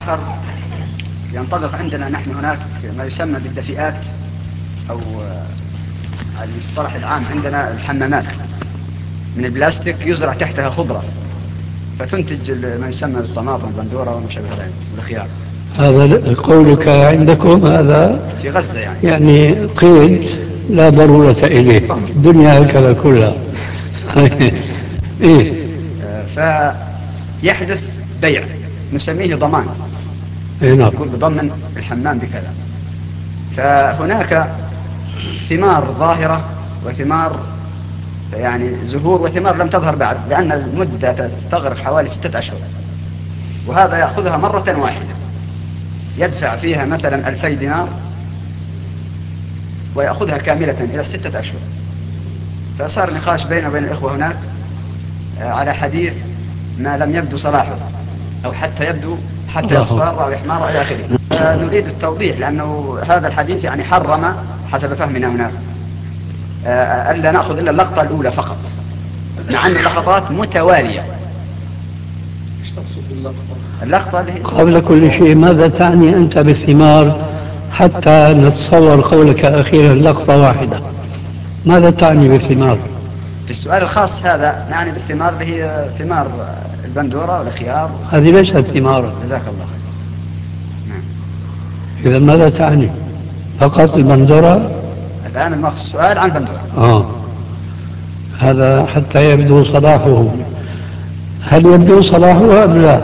ينطبق عندنا نحن هناك ما يسمى بالدفئات أو المصطلح العام عندنا الحمامات من البلاستيك يزرع تحتها خضرة فتنتج ما يسمى بالطماطم والبندورة وما شابه ذلك والخيار. هذا قولك عندكم هذا في غزة يعني قيد لا ضرورة إليه، الدنيا هكذا كلها. إيه؟ فيحدث بيع نسميه ضمان، يقول بضمن الحمام بكذا. فهناك ثمار ظاهرة وثمار يعني زهور وثمار لم تظهر بعد، لأن المدة تستغرق حوالي 6 أشهر، وهذا يأخذها مرة واحدة يدفع فيها مثلا 2000 دينار ويأخذها كاملة إلى 6 أشهر. فصار نقاش بيننا وبين الإخوة هناك على حديث ما لم يبدو صلاحه أو حتى يبدو حتى يصفر أو يحمر إلى آخره. نريد التوضيح لأنه هذا الحديث يعني حرم حسب فهمنا هناك ألا نأخذ إلا اللقطة الأولى فقط، مع أن اللقطات متوالية. ايش تقصد باللقطة؟ اللقطة قبل كل شيء ماذا تعني أنت بالثمار حتى نتصور قولك أخيرا لقطة واحدة؟ ماذا تعني بالثمار؟ في السؤال الخاص هذا نعني بالثمار اللي هي ثمار البندورة والخيار. هذه ليست ثمار. جزاك الله خير. نعم. إذا ماذا تعني؟ فقط البندورة؟ الآن المقصود سؤال عن البندورة. هذا حتى يبدو صلاحه. هل يبدو صلاحه أم لا؟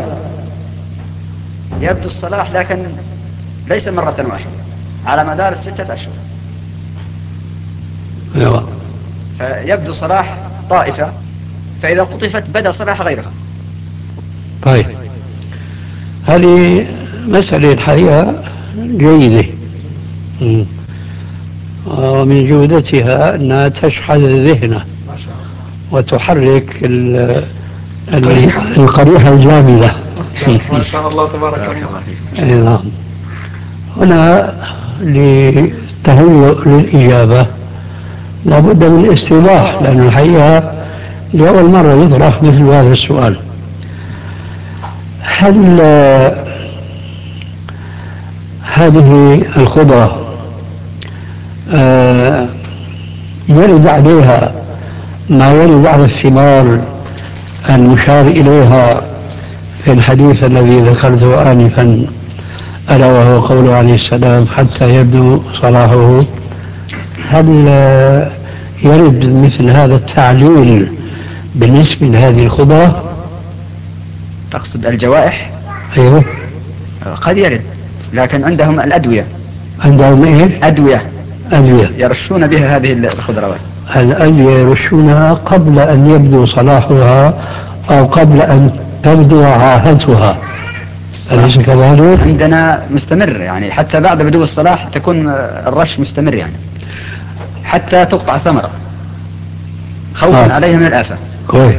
يبدو الصلاح لكن ليس مرة واحدة على مدار 6 أشهر. أيوة. فيبدو صلاح طائفة، فإذا قطفت بدأ صلاح غيرها. طيب، هذه مسألة الحقيقة جيدة، ومن جودتها أنها تشحذ الذهن وتحرك القريحة الجامدة. ما شاء الله تبارك الله. نعم. هنا للتهيؤ للإجابة لابد من الاستيضاح، لأن الحقيقة لأول مرة يطرح مثل هذا السؤال. هل هذه الخضرة يرد عليها ما يرد على الثمار المشار إليها في الحديث الذي ذكرته آنفا، ألا وهو قوله عليه السلام حتى يبدو صلاحه؟ هل يرد مثل هذا التعليل بالنسبة لهذه الخضرة؟ تقصد الجوائح؟ أيوه. قد يرد، لكن عندهم الأدوية. عندهم إيه؟ أدوية يرشون بها هذه الخضروات. الأدوية يرشونها قبل أن يبدو صلاحها أو قبل أن تبدو عاهتها، أليس كذلك؟ عندنا مستمر، يعني حتى بعد بدو الصلاح تكون الرش مستمر، يعني حتى تقطع ثمرة خوفا عليها من الآفة. كويس.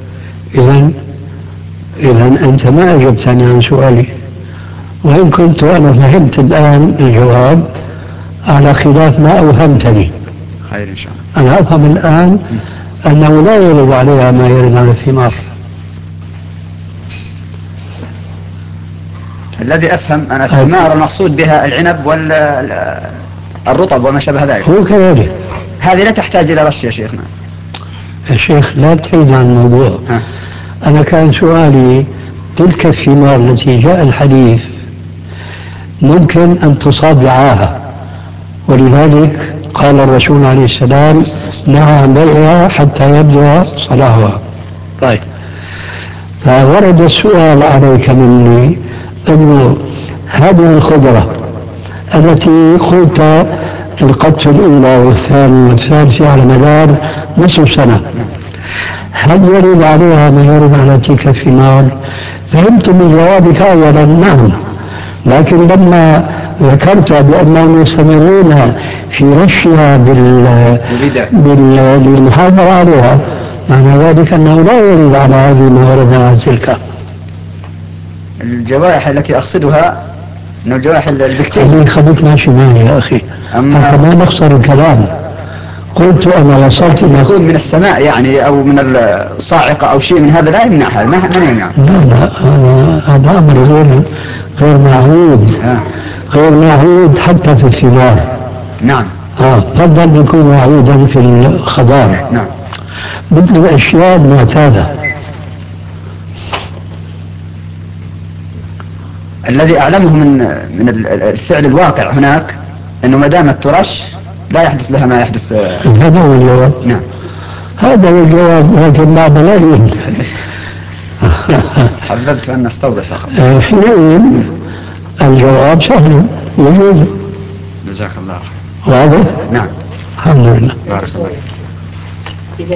إذن أنت ما أجبتني عن سؤالي، وإن كنت أنا فهمت الآن الجواب على خلاف ما أوهمتني. خير إن شاء الله. أنا أفهم الآن أنه لا يرد عليها ما يرد على الثمار. الذي أفهم أنا الثمار المقصود بها العنب والرطب وما شابه ذلك. هو كذلك. هذه لا تحتاج إلى رش يا شيخنا. يا شيخ لا تحيد عن الموضوع. أنا كان سؤالي تلك الثمار التي جاء الحديث ممكن أن تصاب بعاهة، ولذلك قال الرسول عليه السلام نهى عن بيعها حتى يبدو صلاحها. طيب، فورد السؤال عليك مني أنه هذه الخضرة التي قلت القطف الأولى والثالثة على مدار نصف سنة، هل يرد عليها ما يرد على تلك الثمار؟ فهمت من جوابك أولا نعم، لكن لما ذكرت بأنهم يستمرون في رشها بالمحافظة عليها، معنى ذلك أنه لا يرد على هذه ما ورد على تلك. الجوائح التي أقصدها أن الجوائح البكتيرية. خليك ماشي معي يا أخي حتى ما نخسر الكلام. قلت أنا وصلت إلى يكون من السماء يعني أو من الصاعقة أو شيء من هذا لا يمنعها، ما يمنع. لا هذا أمر غير معهود غير معهود حتى في الثمار. نعم. فضل يكون معهودا في الخضار. نعم. مثل الأشياء المعتادة. الذي أعلمه من الفعل الواقع هناك أنه ما دامت ترش لا يحدث لها ما يحدث. هذا هو الجواب. نعم. هذا هو الجواب، لكن بعض لا يوجد. حببت أن نستوضح فقط. حينئذ الجواب سهل يجوز. جزاك الله خير. واضح؟ نعم. الحمد لله. بارك الله.